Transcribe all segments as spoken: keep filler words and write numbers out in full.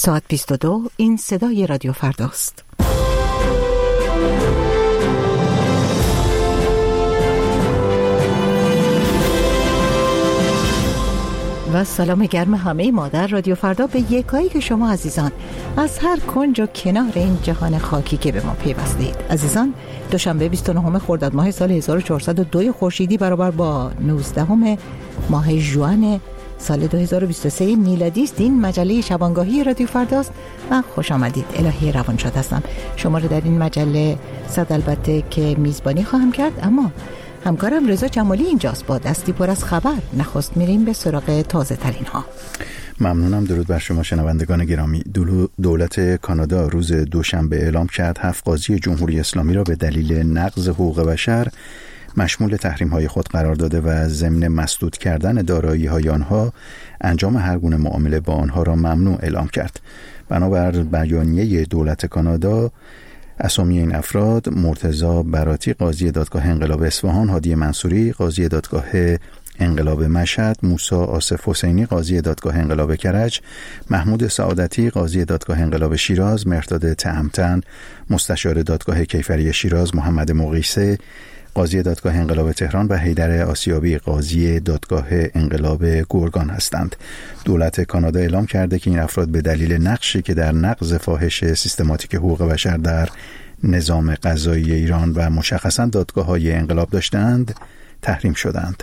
ساعت بیست و دو، این صدای رادیو فرداست. و سلام گرم همه ما در رادیو فردا به یکایی که شما عزیزان از هر کنج و کنار این جهان خاکی که به ما پیوستید. عزیزان، دوشنبه بیست و نهم خرداد ماه سال هزار و چهارصد و دو خورشیدی برابر با نوزدهم ماه ژوئن سال دو هزار و بیست و سه میلادی است. این مجله شبانگاهی رادیو فرداست و خوش آمدید. الهی روانشاد هستم. شما رو در این مجله صد البته که میزبانی خواهم کرد، اما همکارم رضا جمالی اینجاست با دستی پر از خبر. نخست میریم به سراغ تازه ترین ها. ممنونم. درود بر شما شنوندگان گرامی. دولت کانادا روز دوشنبه اعلام کرد هفت قاضی جمهوری اسلامی را به دلیل نقض حقوق بشر مشمول تحریم‌های خود قرار داده و ضمن مسدود کردن دارایی‌های آنها انجام هر گونه معامله با آنها را ممنوع اعلام کرد. بنابر بیانیه دولت کانادا، اسامی این افراد: مرتضی براتی قاضی دادگاه انقلاب اصفهان، هادی منصوری قاضی دادگاه انقلاب مشهد، موسی آصف حسینی قاضی دادگاه انقلاب کرج، محمود سعادتی قاضی دادگاه انقلاب شیراز، مرداد تهمتن مستشار دادگاه کیفری شیراز، محمد مقیسه قاضی دادگاه انقلاب تهران و حیدر آسیابی قاضی دادگاه انقلاب گرگان هستند. دولت کانادا اعلام کرده که این افراد به دلیل نقشی که در نقض فاحش سیستماتیک حقوق بشر در نظام قضایی ایران و مشخصاً دادگاه‌های انقلاب داشتند تحریم شدند.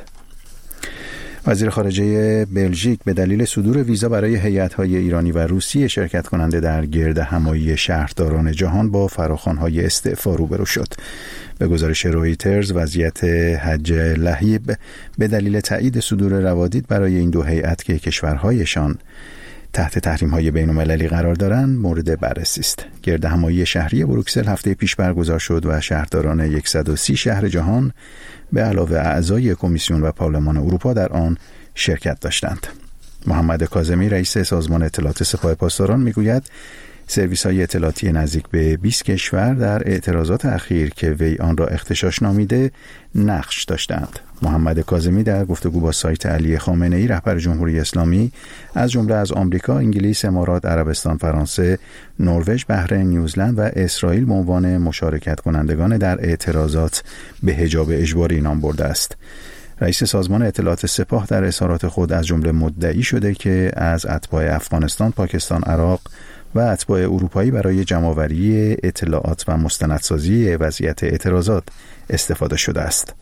وزیر خارجه بلژیک به دلیل صدور ویزا برای هیئت‌های ایرانی و روسی شرکت کننده در گرد همایی شهرداران جهان با فراخوان‌های استعفا روبرو شد. به گزارش رویترز، وضعیت حج لهیب به دلیل تایید صدور روادید برای این دو هیئت که کشورهایشان تحت تحریم‌های بین‌المللی قرار دارند مورد بررسی است. گرد همایی شهری بروکسل هفته پیش برگزار شد و شهرداران صد و سی شهر جهان به علاوه اعضای کمیسیون و پارلمان اروپا در آن شرکت داشتند. محمد کاظمی رئیس سازمان اطلاعات سپاه پاسداران میگوید سرویس‌های اطلاعاتی نزدیک به بیست کشور در اعتراضات اخیر که وی آن را اغتشاش نامیده نقش داشتند. محمد کاظمی در گفتگو با سایت علی خامنه‌ای رهبر جمهوری اسلامی از جمله از آمریکا، انگلیس، امارات، عربستان، فرانسه، نروژ، بحرین، نیوزلند و اسرائیل به عنوان مشارکت کنندگان در اعتراضات به حجاب اجباری نام برده است. رئیس سازمان اطلاعات سپاه در اظهارات خود از جمله مدعی شده که از اتباع افغانستان، پاکستان، عراق و اتباع اروپایی برای جمع‌آوری اطلاعات و مستندسازی وضعیت اعتراضات استفاده شده است.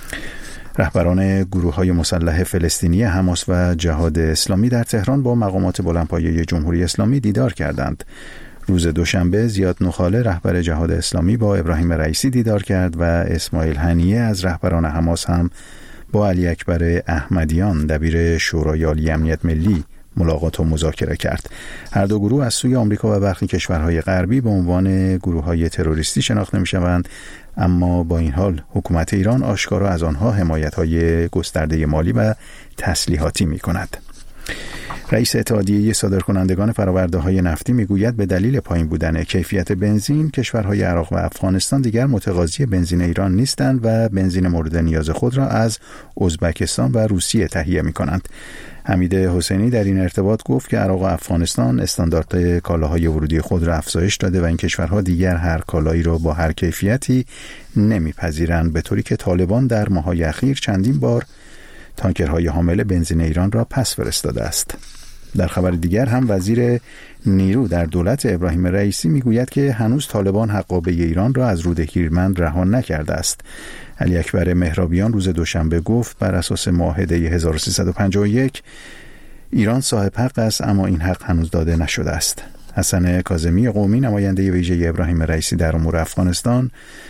رهبران گروه‌های مسلح فلسطینی حماس و جهاد اسلامی در تهران با مقامات بلندپایه جمهوری اسلامی دیدار کردند. روز دوشنبه زیاد نخاله رهبر جهاد اسلامی با ابراهیم رئیسی دیدار کرد و اسماعیل هنیه از رهبران حماس هم با علی اکبر احمدیان دبیر شورای عالی امنیت ملی ملاقات و مذاکره کرد. هر دو گروه از سوی آمریکا و برخی کشورهای غربی به عنوان گروه‌های تروریستی شناخته می‌شوند، اما با این حال حکومت ایران آشکارا از آنها حمایت‌های گسترده مالی و تسلیحاتی می‌کند. رئیس اتحادیه صادرکنندگان فرآورده‌های نفتی میگوید به دلیل پایین بودن کیفیت بنزین، کشورهای عراق و افغانستان دیگر متقاضی بنزین ایران نیستند و بنزین مورد نیاز خود را از ازبکستان و روسیه تهیه می‌کنند. حمید حسینی در این ارتباط گفت که عراق و افغانستان استاندارد کالاهای ورودی خود را افزایش داده و این کشورها دیگر هر کالایی را با هر کیفیتی نمیپذیرند، به طوری که طالبان در ماه‌های اخیر چندین بار تانکرهای حامل بنزین ایران را پس فرستاده است. در خبر دیگر هم وزیر نیرو در دولت ابراهیم رئیسی میگوید که هنوز طالبان حقابه ایران را از رود هیرمند رها نکرده است. علی اکبر مهرابیان روز دوشنبه گفت بر اساس معاهده هزار و سیصد و پنجاه و یک ایران صاحب حق است، اما این حق هنوز داده نشده است. حسن کاظمی قومی نماینده ویژه ابراهیم رئیسی در امور افغانستان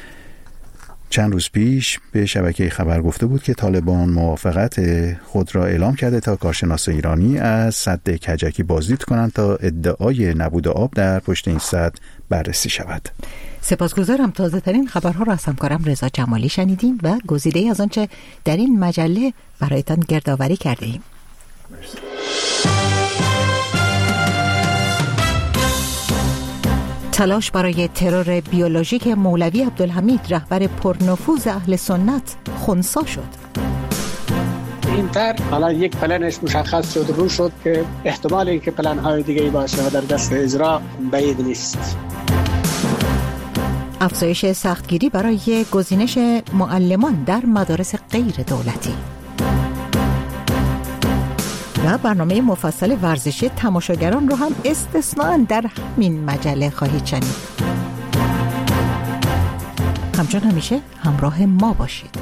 چند روز پیش به شبکه خبر گفته بود که طالبان موافقت خود را اعلام کرده تا کارشناس ایرانی از سد کجکی بازدید کنند تا ادعای نبود آب در پشت این سد بررسی شود. سپاسگزارم. تازه ترین خبرها را از همکارم رضا جمالی شنیدیم و گزیده از آنچه در این مجله برایتان گردآوری کرده ایم. تلاش برای ترور بیولوژیک مولوی عبدالحمید رهبر پرنفوذ اهل سنت خنثی شد. این طرح حالا یک پلنش مشخص شد، رو شد که احتمال اینکه پلن های دیگه ای باشه و در دست اجرا بعید نیست. افزایش سختگیری برای گزینش معلمان در مدارس غیر دولتی و برنامه مفصل ورزشی تماشاگران رو هم استثناء در همین مجله خواهید شنید. همچون همیشه همراه ما باشید.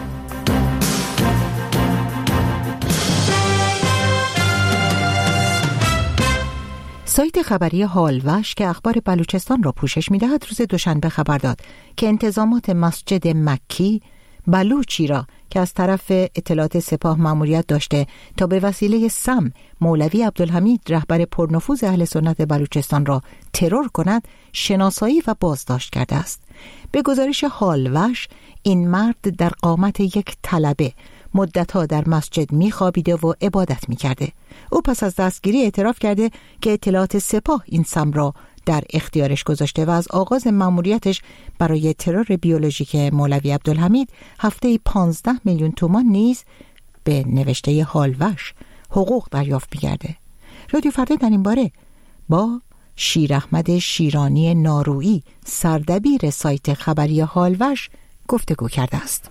سایت خبری حالوش که اخبار بلوچستان را پوشش می‌دهد روز دوشنبه خبر داد که انتظامات مسجد مکی بلوچی را که از طرف اطلاعات سپاه مأموریت داشته تا به وسیله سم مولوی عبدالحمید رهبر پرنفوذ اهل سنت بلوچستان را ترور کند شناسایی و بازداشت کرده است. به گزارش حالوش این مرد در قامت یک طلبه مدتها در مسجد میخوابیده و عبادت میکرده. او پس از دستگیری اعتراف کرده که اطلاعات سپاه این سم را در اختیارش گذاشته و از آغاز مأموریتش برای ترور بیولوژیک مولوی عبدالحمید هفته پانزده میلیون تومان نیز به نوشته حالوش حقوق دریافت می‌کرده. رادیو فردا در این باره با شیر احمد شیرانی نارویی سردبیر سایت خبری حالوش گفتگو کرده است.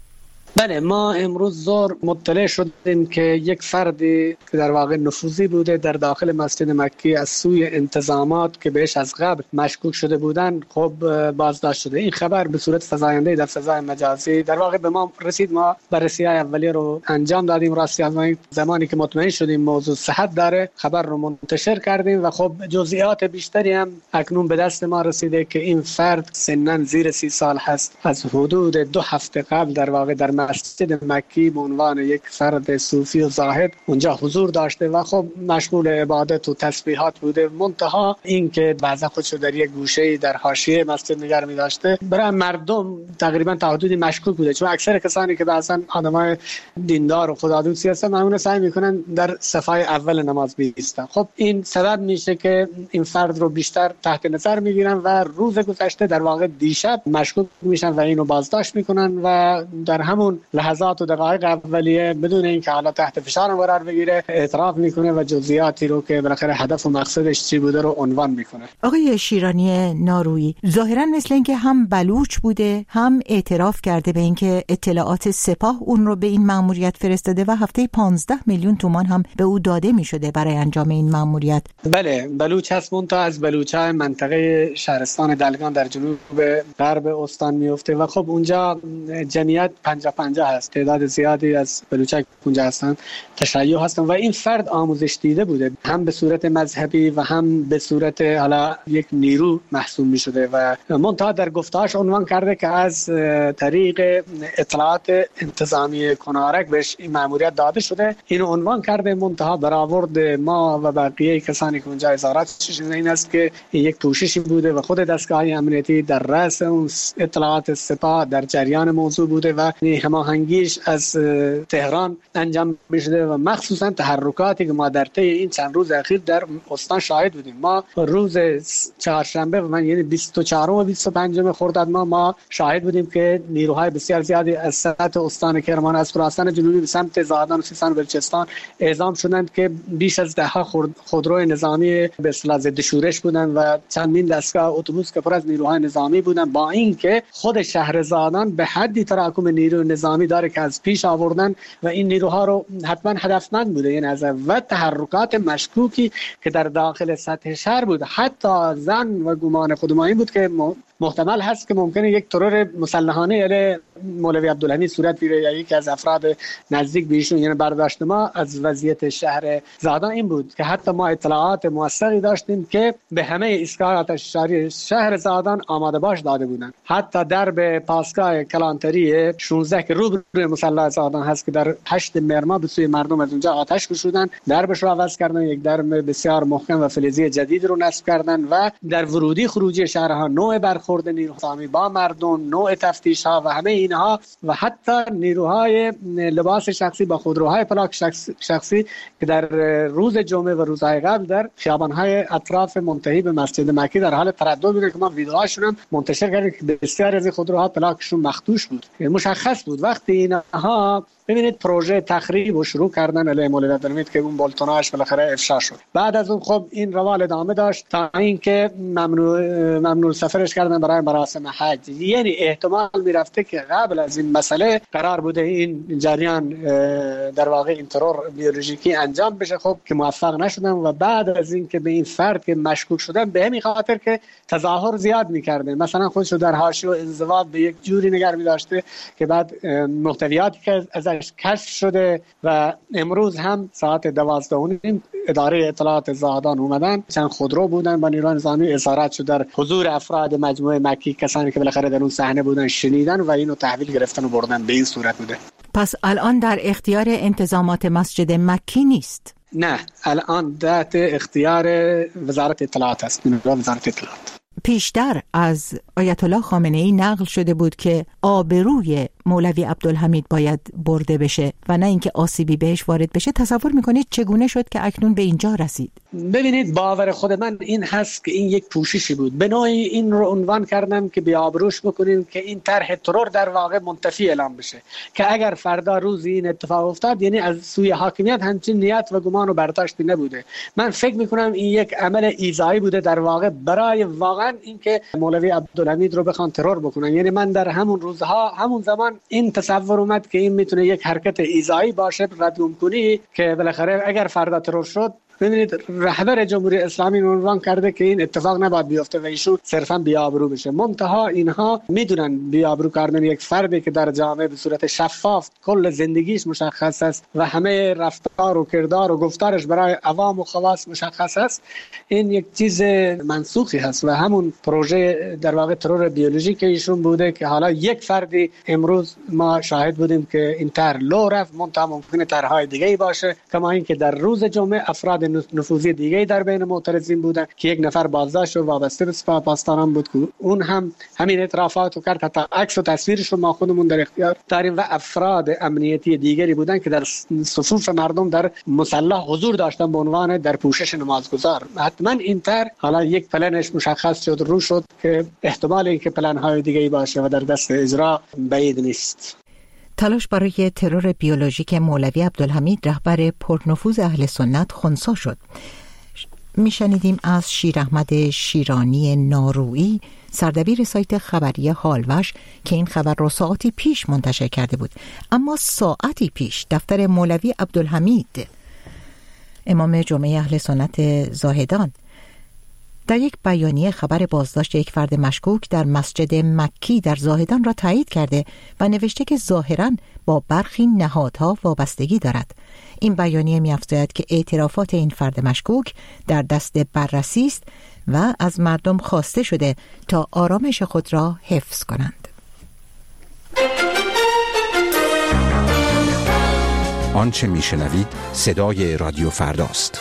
بله، ما امروز ظهر مطلع شدیم که یک فردی که در واقع نفوذی بوده در داخل مسجد مکی از سوی انتظامات که بهش از قبل مشکوک شده بودن خب بازداشت شده. این خبر به صورت فزاینده در فضای مجازی در واقع به ما رسید. ما بررسی‌های اولیه رو انجام دادیم. راستی از زمانی که مطمئن شدیم موضوع صحت داره خبر رو منتشر کردیم و خب جزئیات بیشتری هم اکنون به دست ما رسیده که این فرد سناً زیر سی سال هست. از حدود دو هفته قبل در واقع در مسجد مکی به عنوان یک فرد صوفی و زاهد اونجا حضور داشته و خب مشغول عبادت و تسبیحات بوده. منتها این که بعضا خودشو در یک گوشه در حاشیه مسجد نگه می داشته برای مردم تقریبا تا حدودی مشکوک بوده، چون اکثر کسانی که بعضا آدمای دیندار و خدادوستی هستن معمولا سعی میکنن در صفای اول نماز بایستن. خب این سبب میشه که این فرد رو بیشتر تحت نظر میگیرن و روز گذشته در واقع دیشب مشکوک میشن و اینو بازداشت میکنن و در همون لحظات و دقایق اولیه بدون اینکه حالا تحت فشار قرار بگیره اعتراف میکنه و جزئیاتی رو که بالاخره هدف و مقصدش چی بوده رو عنوان میکنه. آقای شیرانی نارویی، ظاهرا مثل اینکه هم بلوچ بوده هم اعتراف کرده به اینکه اطلاعات سپاه اون رو به این مأموریت فرستاده و هفته پانزده میلیون تومان هم به او داده میشده برای انجام این مأموریت. بله، بلوچ هست، منتها از بلوچای منطقه شهرستان دلگان در جنوب غرب استان میفته و خب اونجا جمعیت پنجاه پنجاه هست، تعداد زیادی از بلوچک اونجا هستن، تشیع هستن و این فرد آموزش دیده بوده، هم به صورت مذهبی و هم به صورت حالا یک نیرو محسوب می شده و منتها در گفتهاش عنوان کرده که از طریق اطلاعات انتظامی کنارک بهش این مأموریت داده شده. اینو عنوان کرده، منتها برآورد ما و بقیه کسانی که اونجا اظهارات شده این است که این یک کوششی بوده و خود دستگاه امنیتی در رأس اون اطلاعات سپاه در جریان موضوع بوده و هماهنگیش از تهران انجام میشده و مخصوصا تحرکاتی که ما در طی این چند روز اخیر در استان شاهد بودیم. ما روز چهارشنبه و من یعنی بیست و چهارم و بیست و پنجم خرداد ما ما شاهد بودیم که نیروهای بسیار زیادی از سطح استان کرمان از خراسان جنوبی به سمت زاهدان و سیستان و بلوچستان اعزام شدند که بیش از ده ها خودرو نظامی به اصطلاح ضد شورش بودند و چندین دستگاه اتوبوس که پر از نیروهای نظامی بودند، با اینکه خود شهرزادان به حدی تراکم نیرو نظامی داره که از پیش آوردن و این نیروها رو حتما هدفمند بوده. یعنی از و تحرکات مشکوکی که در داخل سطح شهر بود، حتی زن و گمان خودمانی بود که محتمل هست که ممکنه یک ترور مسلحانه علیه مولوی عبدالحمید صورت بگیره یا یکی از افراد نزدیک به ایشون. یعنی برداشت ما از وضعیت شهر زاهدان این بود که حتی ما اطلاعات موثقی داشتیم که به همه ایستگاه آتش نشانی شهر زاهدان آماده باش داده بودند. حتی درب پاسگاه کلانتری شانزده که روبروی مصلی زاهدان هست که در هشت مرما به سوی مردم از اونجا آتش کشیدن، دربش رو عوض کردن، یک درب بسیار محکم و فلزی جدید رو نصب کردن و در ورودی خروجی شهرها نوع برخورد برخورد نیروهای انتظامی با مردم، نوع تفتیش ها و همه اینها و حتی نیروهای لباس شخصی با خودروهای پلاک شخصی که در روز جمعه و روزهای قبل در خیابان‌های اطراف منتهی به مسجد مکی در حال تردد بوده که ما ویدیوهاشون هم منتشر کردیم که بسیار از خودروها پلاکشون مخدوش بود. مشخص بود وقتی اینها ببینید پروژه تخریب و شروع کردن علیه مولوی عبدالحمید که اون بالتوناش بالاخره افشا شد. بعد از اون خب این روال ادامه داشت تا اینکه ممنوع ممنوع سفرش کردن برای مراسم حج. یعنی احتمال میرفته که قبل از این مسئله قرار بوده این جریان در واقع این ترور بیولوژیکی انجام بشه، خب که موفق نشدن و بعد از اینکه به این فرد که مشکوک شدن به همین خاطر که تظاهر زیاد می‌کرده، مثلا خودش رو در حاشیه و انزوا به یک جوری نگار می‌داشته که بعد محتویاتی که از کشف شده و امروز هم ساعت دوازده و نیم اداره اطلاعات زاهدان اومدن، چند خودرو بودن با نیروهای نظامی اسارت شد در حضور افراد مجموعه مکی، کسانی که بالاخره در اون صحنه بودن شنیدن و اینو تحویل گرفتن و بردن. به این صورت بوده. پس الان در اختیار انتظامات مسجد مکی نیست؟ نه، الان تحت اختیار وزارت اطلاعات است. وزارت اطلاعات پیشتر از آیت الله خامنه ای نقل شده بود که آبروی مولوی عبدالحمید باید برده بشه و نه اینکه آسیبی بهش وارد بشه. تصور میکنید چگونه شد که اکنون به اینجا رسید؟ ببینید باور خود من این هست که این یک پوششی بود. به نوعی این رو عنوان کردم که بیابروش بکنیم که این طرح ترور در واقع منتفی اعلام بشه، که اگر فردا روزی این اتفاق افتاد یعنی از سوی حاکمیت همچین نیت و گمان و برداشتی نبوده. من فکر میکنم این یک عمل ایذایی بوده در واقع برای واقعا اینکه مولوی عبدالحمید رو بخوان ترور بکنن. یعنی من در همون روزها همون زمان این تصور اومد که این میتونه یک حرکت ایذایی باشه، ردوم کنی که بالاخره اگر فردا ترور شد. ببینید رهبر جمهوری اسلامی عنوان کرده که این اتفاق نباید بیفته و ایشون صرفا بیابرو بشه. منتها اینها میدونن بیابرو کردن یک فردی که در جامعه به صورت شفاف کل زندگیش مشخص است و همه رفتار و کردار و گفتارش برای عوام و خواص مشخص است، این یک چیز منسوخی هست و همون پروژه در واقع ترور بیولوژیک ایشون بوده که حالا یک فردی امروز ما شاهد بودیم که این طرح لو رفت، منتها ممکنه طرح‌های دیگه‌ای باشه، کما اینکه در روز جمعه افراد نفوذی دیگه در بین معترضین بودن که یک نفر بازداشت و وابسته به سپاه پاسداران بود که اون هم همین اعترافات رو کرد، حتی عکس و تصویرش رو ما خودمون در اختیار داریم و افراد امنیتی دیگری بودن که در صفوف مردم در مسلح حضور داشتن به عنوان در پوشش نمازگزار. حتما این طرح حالا یک پلنش مشخص شد، رو شد که احتمال اینکه پلن‌های دیگه‌ای باشه و در دست اجرا بعید نیست. تلاش برای ترور بیولوژیک مولوی عبدالحمید رهبر پرنفوذ اهل سنت خنثی شد. میشنیدیم از شیر احمد شیرانی نارویی، سردبیر سایت خبری حالوش، که این خبر را ساعتی پیش منتشر کرده بود. اما ساعتی پیش دفتر مولوی عبدالحمید امام جمعه اهل سنت زاهدان در یک بیانیه خبر بازداشت یک فرد مشکوک در مسجد مکی در زاهدان را تایید کرده و نوشته که ظاهراً با برخی نهادها وابستگی دارد. این بیانیه می‌افزاید که اعترافات این فرد مشکوک در دست بررسی است و از مردم خواسته شده تا آرامش خود را حفظ کنند. آنچه میشنوید صدای رادیو فرداست.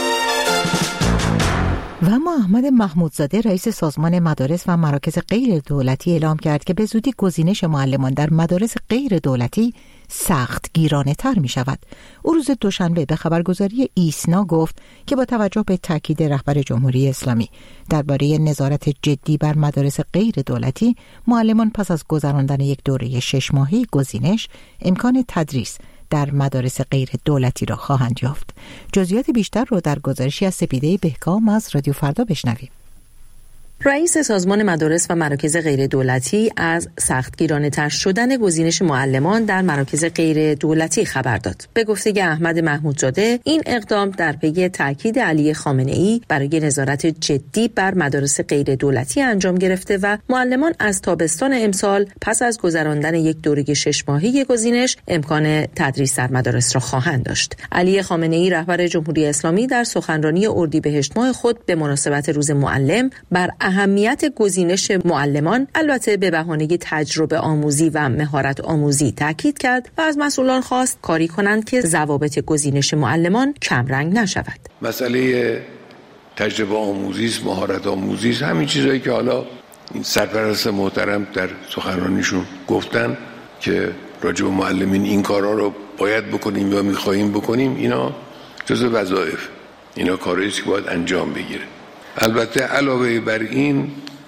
و اما احمد محمودزاده رئیس سازمان مدارس و مراکز غیر دولتی اعلام کرد که به زودی گزینش معلمان در مدارس غیر دولتی سخت گیرانه تر می شود. او روز دوشنبه به خبرگزاری ایسنا گفت که با توجه به تاکید رهبر جمهوری اسلامی درباره نظارت جدی بر مدارس غیر دولتی، معلمان پس از گذراندن یک دوره شش ماهه گزینش امکان تدریس در مدارس غیر دولتی را خواهند یافت. جزئیات بیشتر رو در گزارشی از سپیده بهکام از رادیو فردا بشنویم. رئیس سازمان مدارس و مراکز غیر دولتی از سختگیرانه تر شدن گزینش معلمان در مراکز غیر دولتی خبر داد. به گفته احمد محمودزاده، این اقدام در پی تاکید علی خامنه ای برای نظارت جدی بر مدارس غیر دولتی انجام گرفته و معلمان از تابستان امسال پس از گذراندن یک دوره شش ماهه گزینش امکان تدریس در مدارس را خواهند داشت. علی خامنه ای رهبر جمهوری اسلامی در سخنرانی اردیبهشت ماه خود به مناسبت روز معلم بر اهمیت گزینش معلمان، البته به بهانه تجربه آموزی و مهارت آموزی، تاکید کرد و از مسئولان خواست کاری کنند که ضوابط گزینش معلمان کمرنگ نشود. مسئله تجربه آموزی، مهارت آموزی، همین چیزایی که حالا این سرپرست محترم در سخنرانیشون گفتن که راجع به معلمین این کارا رو باید بکنیم یا میخواهیم بکنیم، اینا جزء وظایف، اینا کاری است که باید انجام بگیره. البته علاوه بر این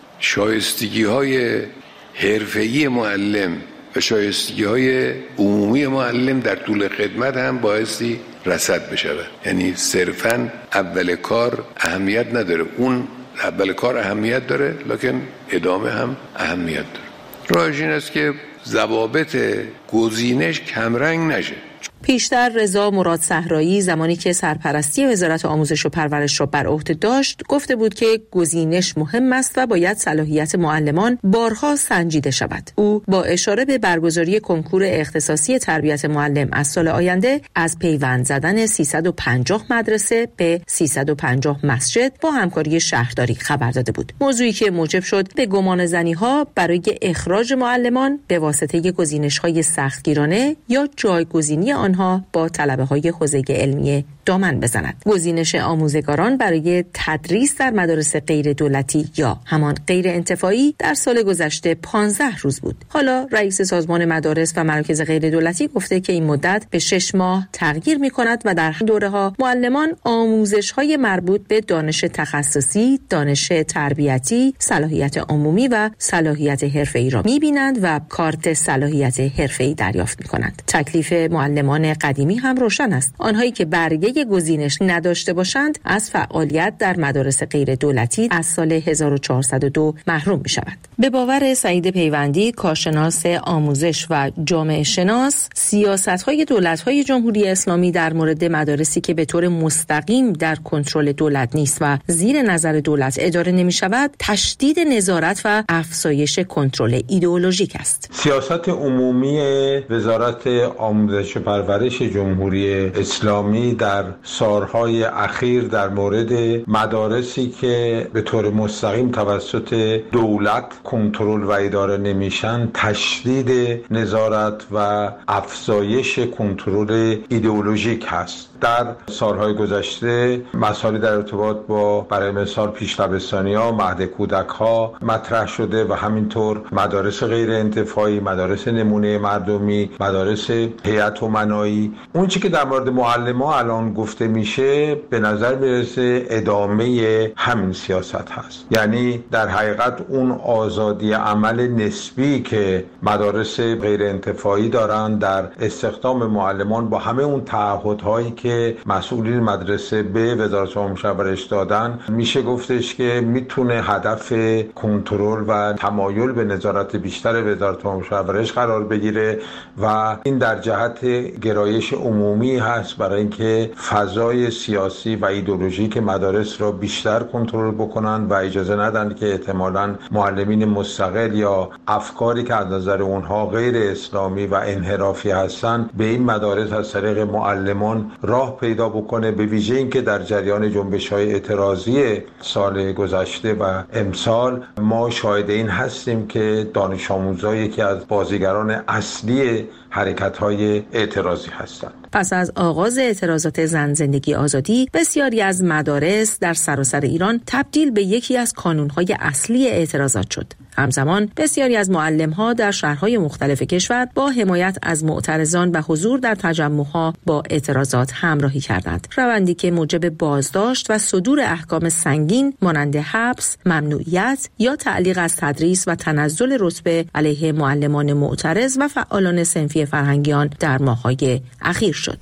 شایستگی های حرفه‌ای معلم و شایستگی های عمومی معلم در طول خدمت هم بایستی رصد بشود. یعنی صرفاً اول کار اهمیت نداره، اون اول کار اهمیت داره لکن ادامه هم اهمیت داره. راهش این است که ضوابط گزینش کمرنگ نشه. پیشتر رضا مراد صحرایی زمانی که سرپرستی وزارت آموزش و پرورش را بر عهده داشت گفته بود که گزینش مهم است و باید صلاحیت معلمان بارها سنجیده شود. او با اشاره به برگزاری کنکور اختصاصی تربیت معلم از سال آینده از پیوند زدن سیصد و پنجاه مدرسه به سیصد و پنجاه مسجد با همکاری شهرداری خبر داده بود. موضوعی که موجب شد به گمان زنی‌ها برای اخراج معلمان به واسطه گزینش‌های سختگیرانه یا جایگزینی آن با طلبه‌های حوزه علمی دامن بزند. گزینش آموزگاران برای تدریس در مدارس غیر دولتی یا همان غیر انتفاعی در سال گذشته پانزده روز بود. حالا رئیس سازمان مدارس و مراکز غیر دولتی گفته که این مدت به شش ماه تغییر می‌کند و در دوره‌ها معلمان آموزش‌های مربوط به دانش تخصصی، دانش تربیتی، صلاحیت عمومی و صلاحیت حرفه‌ای را می‌بینند و کارت صلاحیت حرفه‌ای دریافت می‌کنند. تکلیف معلمان قدیمی هم روشن است. آنهایی که برگه گزینش نداشته باشند از فعالیت در مدارس غیر دولتی از سال هزار و چهارصد و دو محروم می شود. به باور سعید پیوندی، کارشناس آموزش و جامعه شناس، سیاست‌های دولت‌های جمهوری اسلامی در مورد مدارسی که به طور مستقیم در کنترل دولت نیست و زیر نظر دولت اداره نمی شود، تشدید نظارت و افزایش کنترل ایدئولوژیک است. سیاست عمومی وزارت آموزش و پرورش جمهوری اسلامی در سالهای اخیر در مورد مدارسی که به طور مستقیم توسط دولت کنترل و اداره نمیشن، تشدید نظارت و افزایش کنترل ایدئولوژیک هست. در سالهای گذشته مسائلی در ارتباط با برای مثال پیش‌دبستانی‌ها، مهد کودک‌ها مطرح شده و همینطور مدارس غیر انتفاعی، مدارس نمونه مردمی، مدارس هیئت امنایی. اون چیزی که در مورد معلم‌ها الان گفته میشه به نظر میرسه ادامه همین سیاست هست. یعنی در حقیقت اون آزادی عمل نسبی که مدارس غیر انتفاعی دارن در استخدام معلمان با همه اون تعهدهایی که مسئولین مدرسه به وزارت آموزش و پرورش دادن، میشه گفتش که میتونه هدف کنترل و تمایل به نظارت بیشتر وزارت آموزش و پرورش قرار بگیره و این در جهت گرایش عمومی هست برای اینکه فضای سیاسی و ایدئولوژیک مدارس را بیشتر کنترل بکنن و اجازه ندن که احتمالاً معلمین مستقل یا افکاری که از نظر اونها غیر اسلامی و انحرافی هستن به این مدارس از طریق معلمان راه پیدا بکنه. به ویژه اینکه در جریان جنبش‌های اعتراضی سال گذشته و امسال ما شاهد این هستیم که دانش آموزها یکی از بازیگران اصلی حرکت‌های اعتراضی هستند. پس از آغاز اعتراضات زن زندگی آزادی، بسیاری از مدارس در سراسر ایران تبدیل به یکی از کانون‌های اصلی اعتراضات شد. همزمان بسیاری از معلم‌ها در شهرهای مختلف کشور با حمایت از معترضان و حضور در تجمع‌ها با اعتراضات همراهی کردند. روندی که موجب بازداشت و صدور احکام سنگین مانند حبس، ممنوعیت یا تعلیق از تدریس و تنزل رتبه علیه معلمان معترض و فعالان صنفی فرهنگیان در ماه‌های اخیر شد.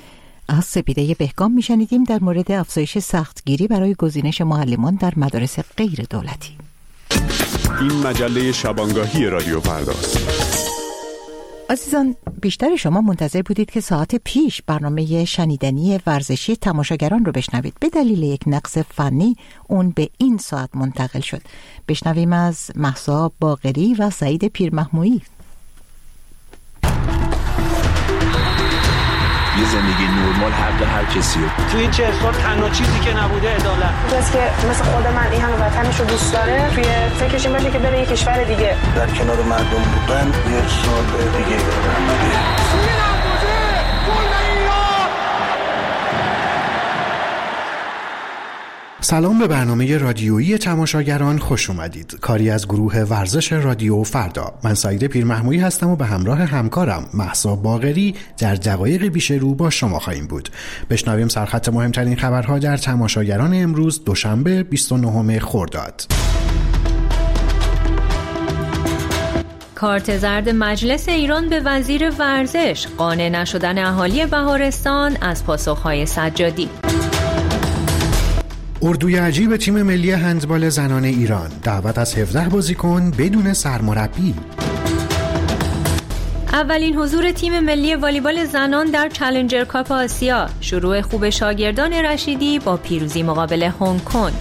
از سپیده بهگام میشنیدیم در مورد افزایش سختگیری برای گزینش معلمان در مدارس غیر دولتی. این مجله شبانگاهی رادیو فرداست. عزیزان، بیشتر شما منتظر بودید که ساعت پیش برنامه شنیدنی ورزشی تماشاگران رو بشنوید. به دلیل یک نقص فنی اون به این ساعت منتقل شد. بشنویم از مهسا باقری و سعید پیرمحمودی. یه زندگی نرمال حق هر کسیه. تو این چه سال تنها چیزی که نبوده عدالت. کسی که مثل خود من این همه وطنش رو دوست داره، توی فکرش این باشه که بره یه کشور دیگه. در کنار مردم بودن یه سال دیگه دارم. سلام به برنامه رادیویی تماشاگران خوش اومدید. کاری از گروه ورزش رادیو فردا. من سعید پیرمحمودی هستم و به همراه همکارم مهسا باقری در دقایق پیش رو با شما خواهیم بود. بشنویم سرخط مهمترین خبرها در تماشاگران امروز دوشنبه بیست و نهم خرداد. کارت زرد مجلس ایران به وزیر ورزش، قانع نشدن اهالی بهارستان از پاسخهای سجادی. اردوی عجیب تیم ملی هندبال زنان ایران، دعوت از هفده بازیکن بدون سرمربی. اولین حضور تیم ملی والیبال زنان در چالنجر کاپ آسیا، شروع خوب شاگردان رشیدی با پیروزی مقابل هنگ کنگ.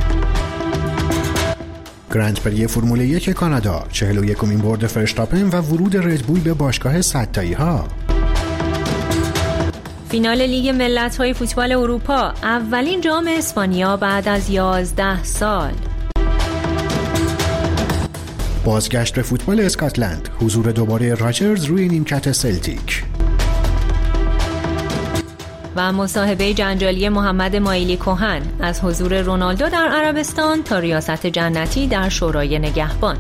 گرند پری فرمول یک کانادا، چهل و یکمین برد فرشتاپن و ورود ردبول به باشگاه صدتایی ها. فینال لیگ ملت‌های فوتبال اروپا، اولین جام اسپانیا بعد از یازده سال. بازگشت به فوتبال اسکاتلند، حضور دوباره راجرز روی نیمکت سلتیک. و مصاحبه جنجالی محمد مایلی کهن، از حضور رونالدو در عربستان تا ریاست جنتی در شورای نگهبان.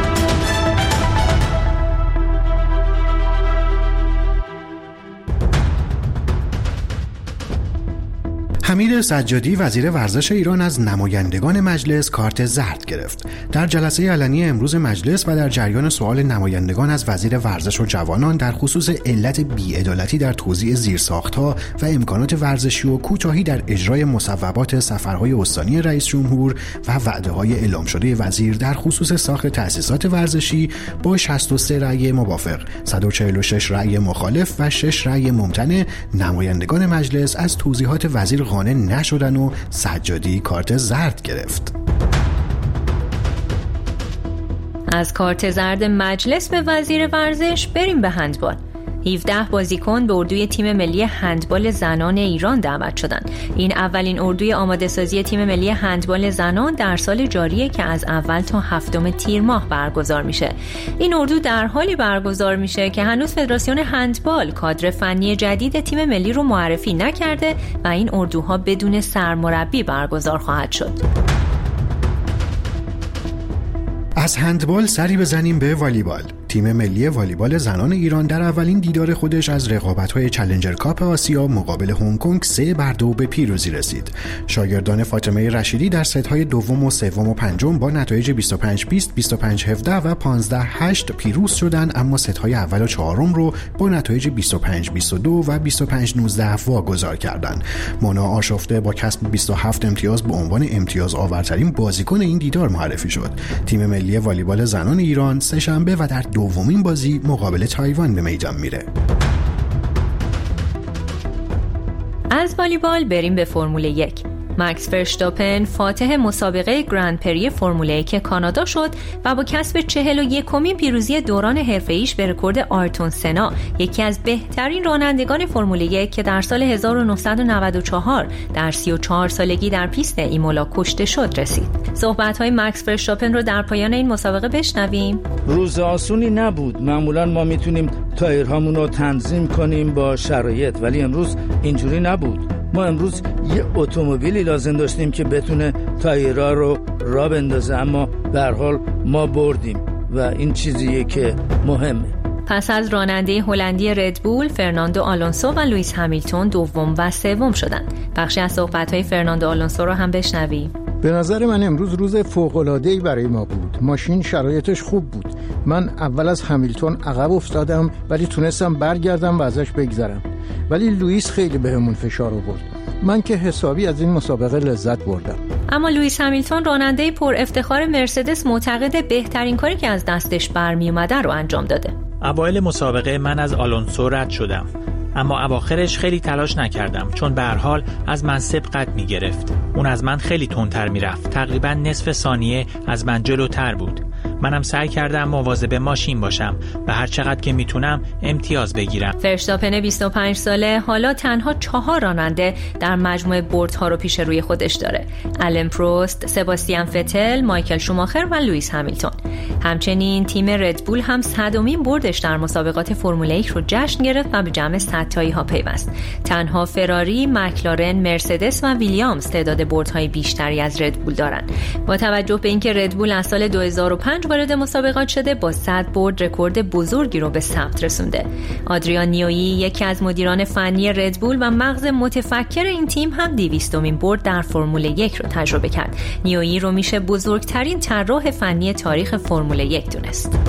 حمید سجادی وزیر ورزش ایران از نمایندگان مجلس کارت زرد گرفت. در جلسه علنی امروز مجلس و در جریان سوال نمایندگان از وزیر ورزش و جوانان در خصوص علت بی‌عدالتی در توزیع زیرساخت‌ها و امکانات ورزشی و کوتاهی در اجرای مصوبات سفرهای استانی رئیس جمهور و وعده‌های اعلام شده وزیر در خصوص ساخت تأسیسات ورزشی، با شصت و سه رأی موافق، صد و چهل و شش رأی مخالف و شش رأی ممتنع، نمایندگان مجلس از توضیحات وزیر قانع نشدن و سجادی کارت زرد گرفت. از کارت زرد مجلس به وزیر ورزش بریم به هندبال. هفده بازیکن به اردوی تیم ملی هندبال زنان ایران دعوت شدند. این اولین اردوی آماده سازی تیم ملی هندبال زنان در سال جاریه که از اول تا هفتم تیر ماه برگزار میشه. این اردو در حالی برگزار میشه که هنوز فدراسیون هندبال کادر فنی جدید تیم ملی رو معرفی نکرده و این اردوها بدون سرمربی برگزار خواهد شد. از هندبال سری بزنیم به والیبال. تیم ملی والیبال زنان ایران در اولین دیدار خودش از رقابت‌های چالنجر کاپ آسیا مقابل هنگ کنگ سه بر دو به پیروزی رسید. شاگردان فاطمه رشیدی در ست‌های دوم و سوم و پنجم با نتایج بیست و پنج بیست، بیست و پنج هفده و پانزده هشت پیروز شدند، اما ست‌های اول و چهارم رو با نتایج بیست و پنج بیست و دو و بیست و پنج نوزده واگذار کردند. مونا آشفته با کسب بیست و هفت امتیاز به عنوان امتیاز آورترین بازیکن این دیدار معرفی شد. تیم ملی والیبال زنان ایران سه شنبه و در دومین بازی مقابل تایوان به میدان میره. از والیبال بریم به فرمول یک. مکس فرشتاپن فاتح مسابقه گرند پری فرمول یک کانادا شد و با کسب چهل و یکمین پیروزی دوران حرفه‌ایش به رکورد آرتون سنا، یکی از بهترین رانندگان فرمول یک که در سال هزار و نهصد و نود و چهار در سی و چهار سالگی در پیست ایمولا کشته شد رسید. صحبت‌های مکس فرشتاپن رو در پایان این مسابقه بشنویم. روز آسونی نبود. معمولاً ما میتونیم تایرهامون رو تنظیم کنیم با شرایط، ولی امروز اینجوری نبود. ما امروز یه اتومبیلی لازم داشتیم که بتونه تایرها رو راه بندازه، اما به هر حال ما بردیم و این چیزیه که مهمه. پس از راننده هلندی ردبول، فرناندو آلونسو و لوئیس همیلتون دوم و سوم شدند. بخشی از صحبت‌های فرناندو آلونسو رو هم بشنویم. به نظر من امروز روز فوق‌العاده‌ای برای ما بود. ماشین شرایطش خوب بود. من اول از همیلتون عقب افتادم ولی تونستم برگردم و ازش بگذرم. ولی لوئیس خیلی بهمون فشار آورد. من که حسابی از این مسابقه لذت بردم. اما لوئیس همیلتون راننده پر افتخار مرسدس معتقد بهترین کاری که از دستش برمی اومده رو انجام داده. اوایل مسابقه من از آلونسو رد شدم، اما اواخرش خیلی تلاش نکردم چون به هر حال از من سبقت می گرفت. اون از من خیلی تندتر می رفت، تقریبا نصف ثانیه از من جلوتر بود. منم سعی کردم مواظب ماشین باشم و هر چقدر که میتونم امتیاز بگیرم. فرشتاپن بیست و پنج ساله حالا تنها چهار راننده در مجموعه بردها رو پیش روی خودش داره: آلن پروست، سباستیان فتل، مایکل شوماخر و لوئیس همیلتون. همچنین تیم ردبول هم صدمین بردش در مسابقات فرمول یک رو جشن گرفت و به جمع صد تایی ها پیوست. تنها فراری، مکلارن، مرسدس و ویلیامز تعداد بردهای بیشتری از ردبول دارند. با توجه به اینکه ردبول از سال دو هزار و پنج وارد مسابقات شده، با صد برد رکورد بزرگی رو به ثبت رسونده. آدریان نیویی، یکی از مدیران فنی ردبول و مغز متفکر این تیم، هم دویستمین برد در فرمول یک رو تجربه کرد. نیویی رو میشه بزرگترین طراح فنی تاریخ فرمول یک دونست.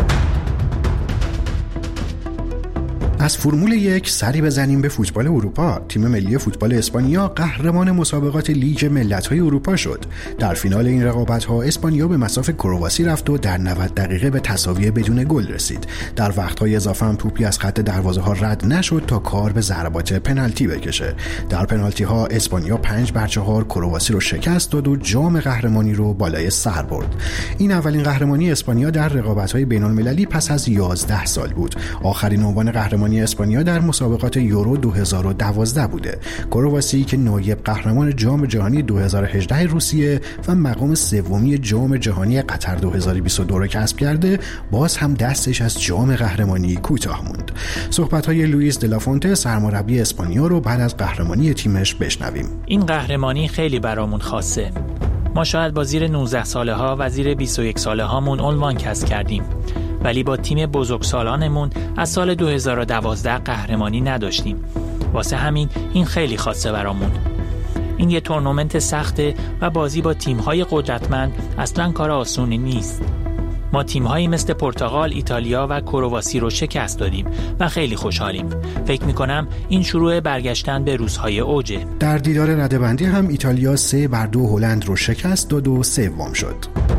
از فرمول یک سری بزنیم به فوتبال اروپا. تیم ملی فوتبال اسپانیا قهرمان مسابقات لیگ ملت‌های اروپا شد. در فینال این رقابت‌ها اسپانیا به مصاف کرواسی رفت و در نود دقیقه به تساوی بدون گل رسید. در وقت‌های اضافه هم توپی از خط دروازه‌ها رد نشد تا کار به ضربات پنالتی بکشه. در پنالتی‌ها اسپانیا پنج بر چهار کرواسی رو شکست داد و جام قهرمانی رو بالای سر برد. این اولین قهرمانی اسپانیا در رقابت‌های بین‌المللی پس از یازده سال بود. آخرین عنوان قهرمانی اسپانیا در مسابقات یورو دو هزار و دوازده بوده. کرواسی که نایب قهرمان جام جهانی دو هزار و هجده روسیه و مقام سومی جام جهانی قطر دو هزار و بیست و دو را کسب کرده، باز هم دستش از جام قهرمانی کوتاه موند. صحبت‌های لوئیس دلافونته، سرمربی اسپانیا، رو بعد از قهرمانی تیمش بشنویم. این قهرمانی خیلی برامون خاصه. ما شاید با زیر نوزده ساله ها و زیر بیست و یک ساله هامون عنوان کسب کردیم، ولی با تیم بزرگسالانمون از سال دو هزار و دوازده قهرمانی نداشتیم. واسه همین این خیلی خاصه برامون. این یه تورنمنت سخته و بازی با تیم‌های قدرتمند اصلاً کار آسونی نیست. ما تیم‌هایی مثل پرتغال، ایتالیا و کرواسی رو شکست دادیم و خیلی خوشحالیم. فکر می‌کنم این شروع برگشتن به روزهای اوجه. در دیدار رده‌بندی هم ایتالیا سه بر دو هلند رو شکست داد و سوم شد.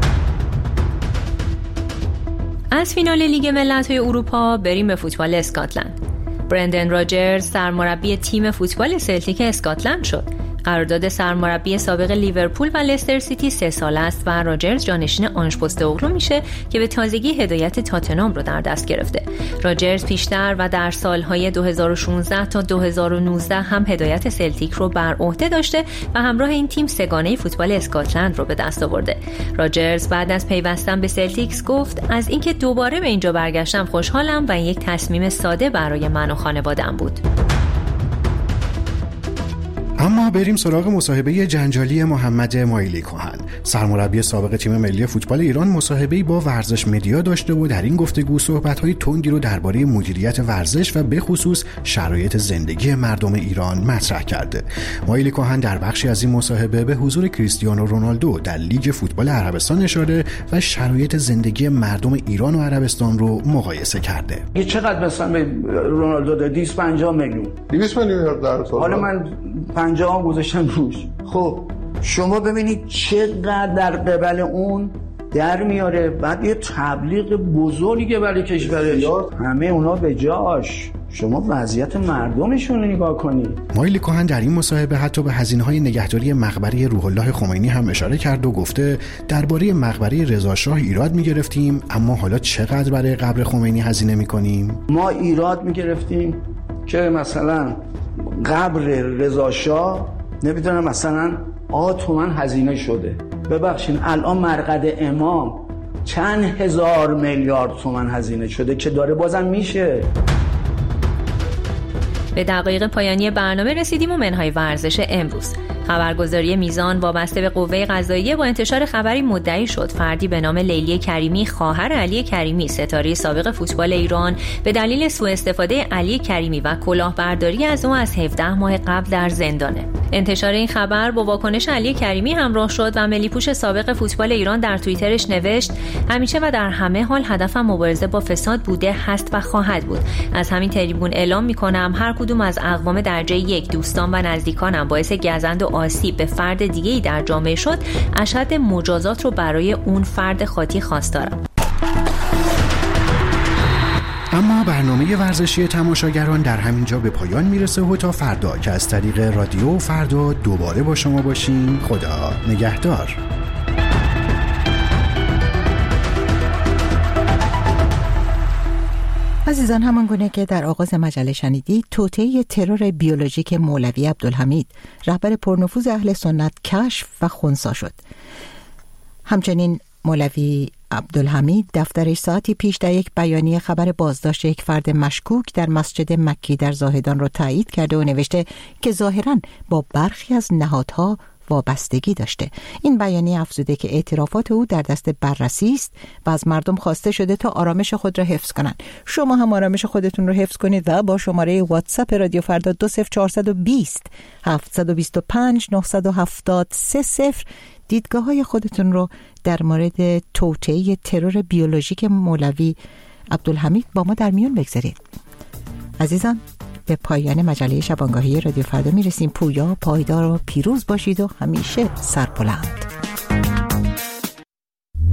از فینال لیگ ملت‌های اروپا بریم به فوتبال اسکاتلند. برندن راجرز سرمربی تیم فوتبال سلتیک اسکاتلند شد. قرارداد سرمربی سابق لیورپول و لستر سیتی سه ساله است و راجرز جانشین آنژ پوستکوگلو میشه که به تازگی هدایت تاتنهام رو در دست گرفته. راجرز پیشتر و در سالهای دو هزار و شانزده تا دو هزار و نوزده هم هدایت سلتیک رو بر عهده داشته و همراه این تیم سگانه فوتبال اسکاتلند رو به دست آورده. راجرز بعد از پیوستن به سلتیک گفت از اینکه دوباره به اینجا برگشتم خوشحالم و این یک تصمیم ساده برای من و خانواده‌ام بود. اما بریم سراغ مصاحبه جنجالی محمد مایلی کهن. سرمربی سابق تیم ملی فوتبال ایران مصاحبه‌ای با ورزش مدیا داشته و در این گفتگو صحبت‌های تندی رو درباره مدیریت ورزش و به خصوص شرایط زندگی مردم ایران مطرح کرده. مایلی کهن در بخشی از این مصاحبه به حضور کریستیانو رونالدو در لیگ فوتبال عربستان اشاره و شرایط زندگی مردم ایران و عربستان رو مقایسه کرده. یه چقدر مثلا به رونالدو داد؟ دویست و پنجاه میلیون. دویست میلیون در سال. حالا من پنجاه هم گذاشتم روش. خب شما ببینید چقدر در قبل اون در میاره، بعد یه تبلیغ بزرگی برای کشورش، همه اونا به جاش. شما وضعیت مردمشون رو نگاه کنید. مایلی کهن در این مصاحبه حتی به هزینه‌های نگهداری مقبره روح الله خمینی هم اشاره کرد و گفته درباره مقبره رضا شاه ایراد می‌گرفتیم، اما حالا چقدر برای قبر خمینی هزینه می‌کنیم؟ ما ایراد می‌گرفتیم که مثلا قبر رضا شاه نمیدونم مثلا آ تومن هزینه شده. ببخشید الان مرقد امام چند هزار میلیارد تومن هزینه شده که داره بازم میشه. به دقایق پایانی برنامه رسیدیم و منهای ورزش امروز. خبرگزاری میزان وابسته به قوه قضاییه با انتشار خبری مدعی شد فردی به نام لیلی کریمی خواهر علی کریمی ستاره سابق فوتبال ایران به دلیل سوء استفاده علی کریمی و کلاهبرداری از او از هفده ماه قبل در زندانه. انتشار این خبر با واکنش علی کریمی همراه شد و ملی‌پوش سابق فوتبال ایران در توییترش نوشت همیشه و در همه حال هدفم مبارزه با فساد بوده، هست و خواهد بود. از همین تریبون اعلام می‌کنم هر کدوم از اقوام درجه یک دوستان و نزدیکانم باعث گزند و آسیب به فرد دیگه‌ای در جامعه شد، اشد مجازات رو برای اون فرد خاطی خواستارم. اما برنامه ورزشی تماشاگران در همین جا به پایان میرسه و تا فردا که از طریق رادیو فردا دوباره با شما باشیم. خدا نگهدار. عزیزان، همان گونه که در آغاز مجله شنیدید، توطئه ترور بیولوژیک مولوی عبدالحمید رهبر پرنفوذ اهل سنت کشف و خنثی شد. همچنین مولوی عبدالحمید دفترش ساعتی پیش در یک بیانیه خبر بازداشت یک فرد مشکوک در مسجد مکی در زاهدان را تایید کرده و نوشته که ظاهراً با برخی از نهادها وابستگی داشته. این بیانیه افزوده که اعترافات او در دست بررسی است و از مردم خواسته شده تا آرامش خود را حفظ کنند. شما هم آرامش خودتون رو حفظ کنید و با شماره واتساپ رادیو فردا دو صفر چهار دو صفر هفت دو پنج نه هفت صفر سه صفر دیدگاه های خودتون رو در مورد توطئه ترور بیولوژیک مولوی عبدالحمید با ما در میون بگذارید. عزیزان، به پایان مجله شبانگاهی رادیو فردا میرسیم. پویا، پایدار و پیروز باشید و همیشه سربلند.